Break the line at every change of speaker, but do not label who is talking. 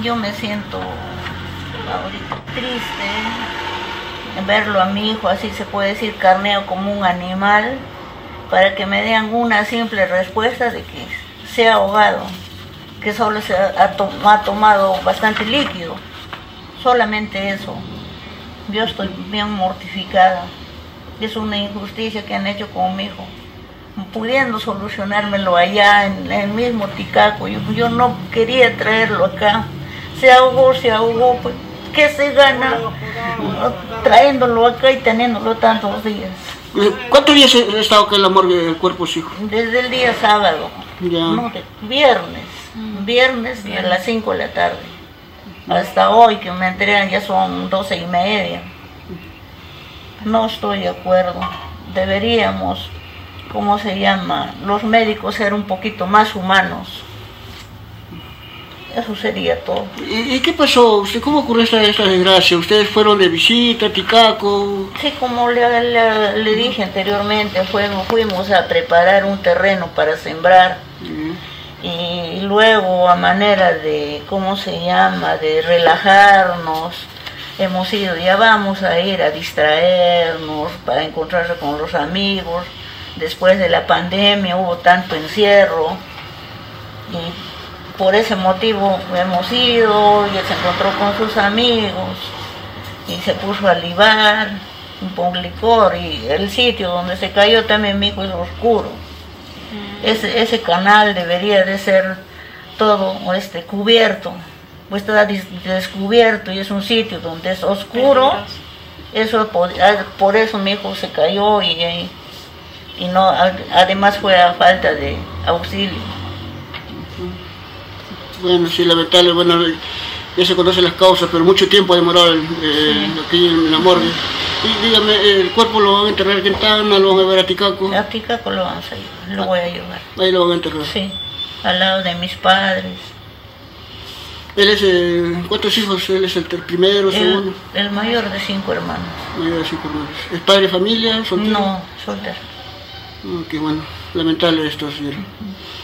Yo me siento ahorita triste verlo a mi hijo, así se puede decir, carneo como un animal, para que me den una simple respuesta de que se ha ahogado, que solo ha tomado bastante líquido, solamente eso. Yo estoy bien mortificada. Es una injusticia que han hecho con mi hijo, pudiendo solucionármelo allá en el mismo Ticaco. Yo no quería traerlo acá. Se ahogó, pues, ¿qué se gana trayéndolo acá y teniéndolo tantos días?
¿Cuántos días ha estado acá en la morgue del cuerpo de su hijo?
Desde el día sábado,
Ya.
no, viernes a las 5 de la tarde. Hasta hoy que me entregan ya son 12:30. No estoy de acuerdo. Deberíamos, ¿cómo se llama? Los médicos ser un poquito más humanos. Eso sería todo.
¿Y qué pasó? ¿Cómo ocurrió esta desgracia? ¿Ustedes fueron de visita a Ticaco?
Sí, como le dije anteriormente, fuimos a preparar un terreno para sembrar. Y luego, a manera de, ¿cómo se llama?, de relajarnos, hemos ido, ya vamos a ir a distraernos, para encontrarse con los amigos. Después de la pandemia hubo tanto encierro, y por ese motivo hemos ido, y él se encontró con sus amigos, y se puso a libar un licor, y el sitio donde se cayó también mi hijo es oscuro. Ese canal debería de ser todo cubierto, pues está descubierto, y es un sitio donde es oscuro. Eso, por eso mi hijo se cayó, y no, además fue a falta de auxilio.
Bueno, sí, lamentable, bueno, ya se conocen las causas, pero mucho tiempo ha demorado aquí en la morgue. Y dígame, ¿el cuerpo lo van a enterrar aquí en Tacna, lo van a llevar a Ticaco?
A Ticaco lo vamos a llevar, lo voy a llevar.
Ahí lo van a enterrar.
Sí, al lado de mis padres.
¿Él es, cuántos hijos? ¿Él es el primero, segundo?
El mayor de 5 hermanos.
Mayor de 5 hermanos. ¿Es padre de familia, soltero?
No, soltero.
Qué bueno, lamentable esto, señor.